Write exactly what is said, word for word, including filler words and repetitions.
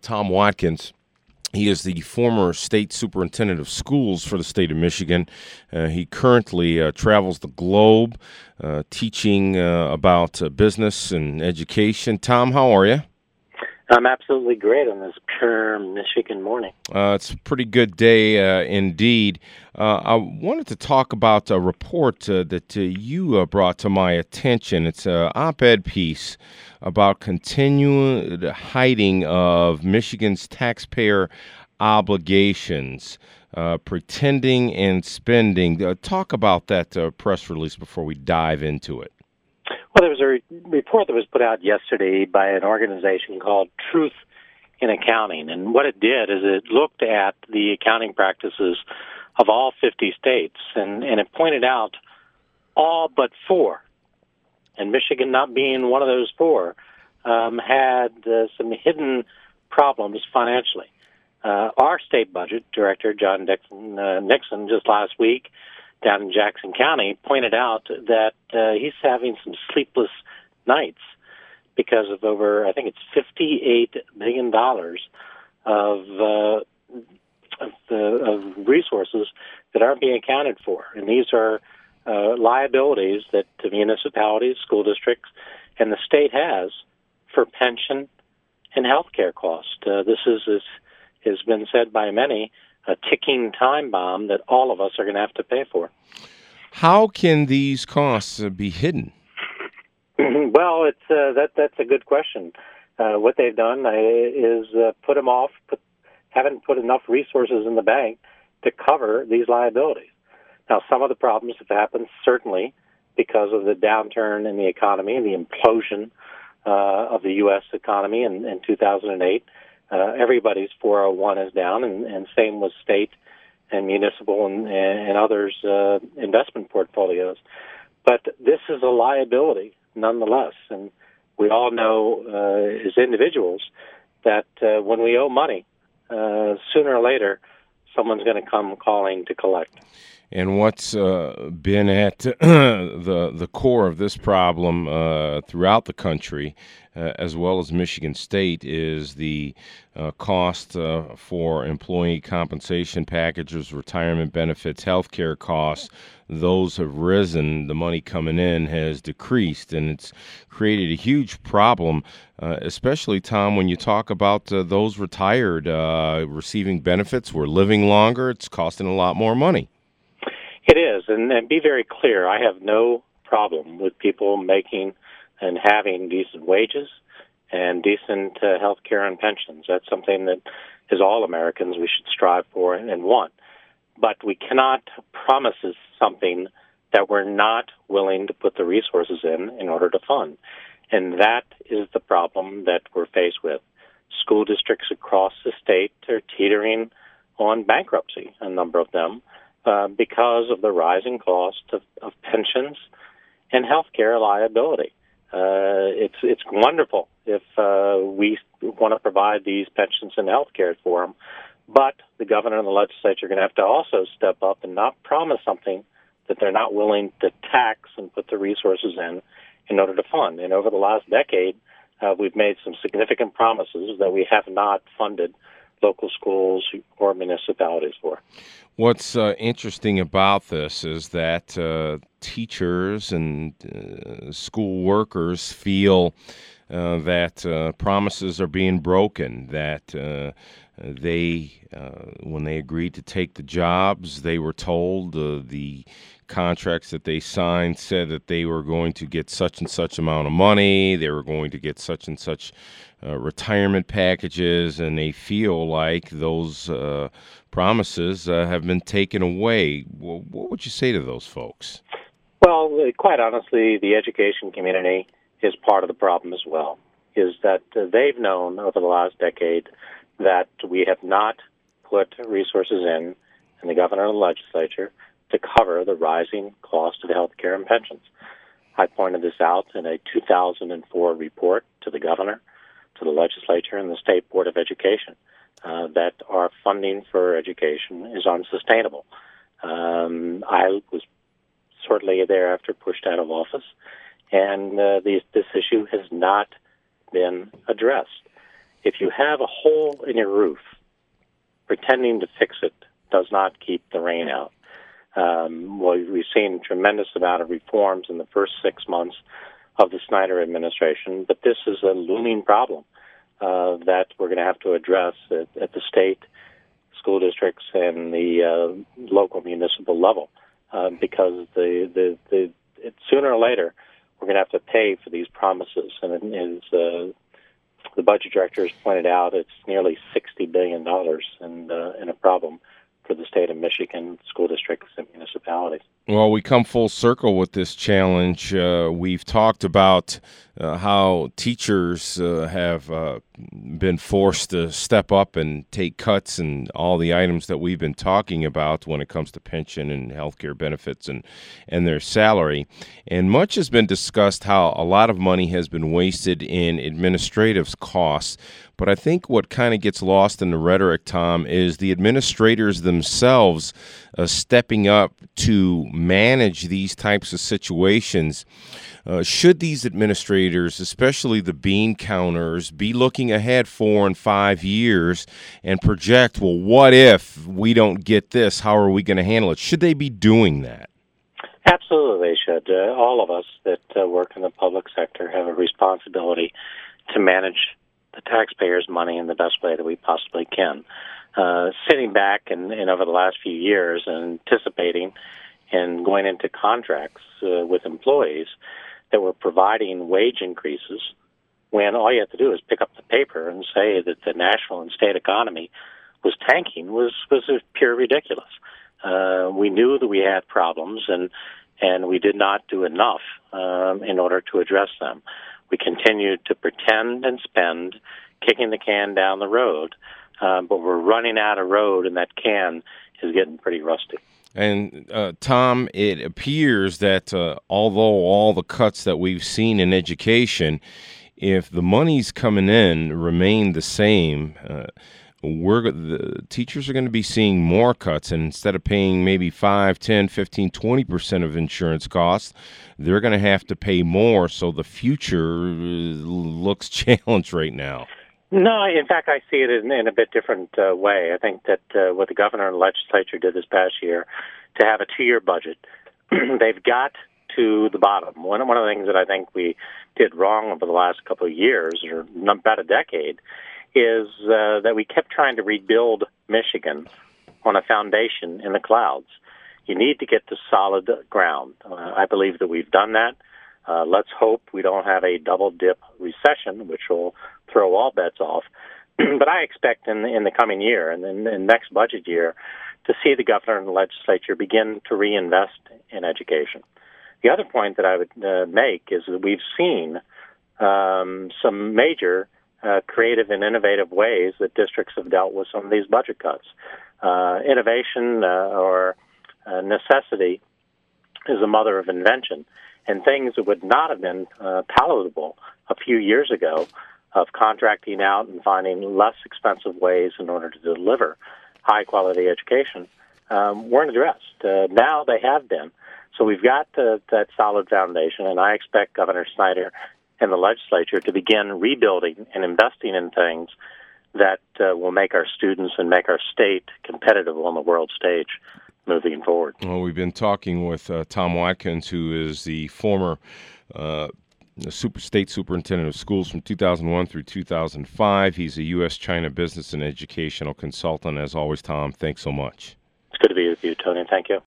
Tom Watkins. He is the former state superintendent of schools for the state of Michigan. Uh, he currently uh, travels the globe uh, teaching uh, about uh, business and education. Tom, how are you? I'm absolutely great on this pure Michigan morning. Uh, it's a pretty good day uh, indeed. Uh, I wanted to talk about a report uh, that uh, you uh, brought to my attention. It's an op-ed piece about continued hiding of Michigan's taxpayer obligations, uh, pretending and spending. Uh, talk about that uh, press release before we dive into it. Well, there was a re- report that was put out yesterday by an organization called Truth in Accounting, and what it did is it looked at the accounting practices of all fifty states, and, and it pointed out all but four, and Michigan not being one of those four, um, had uh, some hidden problems financially. Uh, our state budget director, John Dixon, uh, Nixon, just last week, down in Jackson County, pointed out that uh, he's having some sleepless nights because of over, I think it's fifty-eight million dollars of, uh, of, the, of resources that aren't being accounted for. And these are uh, liabilities that the municipalities, school districts, and the state has for pension and health care costs. Uh, this is, is, has been said by many, a ticking time bomb that all of us are going to have to pay for. How can these costs uh, be hidden? Well, it's uh, that that's a good question. Uh, what they've done uh, is uh, put them off, put, haven't put enough resources in the bank to cover these liabilities. Now, some of the problems have happened certainly because of the downturn in the economy, the implosion uh, of the U S economy in, in two thousand eight. Uh, everybody's four oh one is down, and, and same with state and municipal and, and others' uh, investment portfolios. But this is a liability nonetheless, and we all know uh, as individuals that uh, when we owe money, uh, sooner or later, someone's going to come calling to collect. And what's uh, been at the the core of this problem uh, throughout the country, uh, as well as Michigan State, is the uh, cost uh, for employee compensation packages, retirement benefits, health care costs. Those have risen. The money coming in has decreased, and it's created a huge problem, uh, especially, Tom, when you talk about uh, those retired uh, receiving benefits. We're living longer. It's costing a lot more money. It is, and, and be very clear, I have no problem with people making and having decent wages and decent uh, health care and pensions. That's something that, as all Americans, we should strive for and want. But we cannot promise something that we're not willing to put the resources in in order to fund. And that is the problem that we're faced with. School districts across the state are teetering on bankruptcy, a number of them, Uh, because of the rising cost of, of pensions and health care liability. Uh, it's it's wonderful if uh, we want to provide these pensions and health care for them, but the governor and the legislature are going to have to also step up and not promise something that they're not willing to tax and put the resources in in order to fund. And over the last decade, uh, we've made some significant promises that we have not funded local schools or municipalities for. What's uh, interesting about this is that uh, teachers and uh, school workers feel uh, that uh, promises are being broken, that uh, they, uh, when they agreed to take the jobs, they were told uh, the contracts that they signed said that they were going to get such and such amount of money, they were going to get such and such uh, retirement packages, and they feel like those uh, promises uh, have been taken away. Well, what would you say to those folks? Well, quite honestly, the education community is part of the problem as well, is that uh, they've known over the last decade that we have not put resources in, in the governor and the legislature, to cover the rising cost of health care and pensions. I pointed this out in a two thousand four report to the governor, to the legislature, and the State Board of Education, uh, that our funding for education is unsustainable. Um, I was shortly thereafter pushed out of office, and uh, these, this issue has not been addressed. If you have a hole in your roof, pretending to fix it does not keep the rain out. Um, well, we've seen a tremendous amount of reforms in the first six months of the Snyder administration, but this is a looming problem uh, that we're going to have to address at, at the state, school districts, and the uh, local municipal level, uh, because the, the, the it, sooner or later we're going to have to pay for these promises. And it is, uh, the budget director has pointed out, it's nearly sixty billion dollars in, uh, in a problem for the state of Michigan, school districts, and municipalities. Well, we come full circle with this challenge. Uh, we've talked about uh, how teachers uh, have uh, been forced to step up and take cuts and all the items that we've been talking about when it comes to pension and health care benefits and, and their salary. And much has been discussed how a lot of money has been wasted in administrative costs. But I think what kind of gets lost in the rhetoric, Tom, is the administrators themselves uh, stepping up to manage these types of situations. Uh, should these administrators, especially the bean counters, be looking ahead four and five years and project, well, what if we don't get this? How are we going to handle it? Should they be doing that? Absolutely, they should. Uh, all of us that uh, work in the public sector have a responsibility to manage the taxpayers' money in the best way that we possibly can. Uh, sitting back and, and over the last few years and anticipating and going into contracts uh, with employees that were providing wage increases when all you have to do is pick up the paper and say that the national and state economy was tanking was, was pure ridiculous. Uh, we knew that we had problems, and, and we did not do enough um, in order to address them. We continued to pretend and spend, kicking the can down the road, uh, but we're running out of road, and that can is getting pretty rusty. And, uh, Tom, it appears that uh, although all the cuts that we've seen in education, if the money's coming in remain the same, uh, we're the teachers are going to be seeing more cuts, and instead of paying maybe five, ten, fifteen, twenty percent of insurance costs, they're going to have to pay more. So the future looks challenged right now. No, in fact, I see it in, in a bit different uh, way. I think that uh, what the governor and legislature did this past year to have a two-year budget, they've got to the bottom. One, one of the things that I think we did wrong over the last couple of years, or about a decade, is uh, that we kept trying to rebuild Michigan on a foundation in the clouds. You need to get to solid ground. Uh, I believe that we've done that. Uh, let's hope we don't have a double-dip recession, which will throw all bets off. But I expect in, in the coming year and in the next budget year to see the governor and the legislature begin to reinvest in education. The other point that I would uh, make is that we've seen um, some major Uh, creative and innovative ways that districts have dealt with some of these budget cuts. Uh, innovation uh, or uh, necessity is the mother of invention, and things that would not have been uh, palatable a few years ago of contracting out and finding less expensive ways in order to deliver high-quality education um, weren't addressed. Uh, now they have been. So we've got uh, that solid foundation, and I expect Governor Snyder and the legislature to begin rebuilding and investing in things that uh, will make our students and make our state competitive on the world stage moving forward. Well, we've been talking with uh, Tom Watkins, who is the former uh, super state superintendent of schools from two thousand one through two thousand five. He's a U S China business and educational consultant. As always, Tom, thanks so much. It's good to be with you, Tony. Thank you.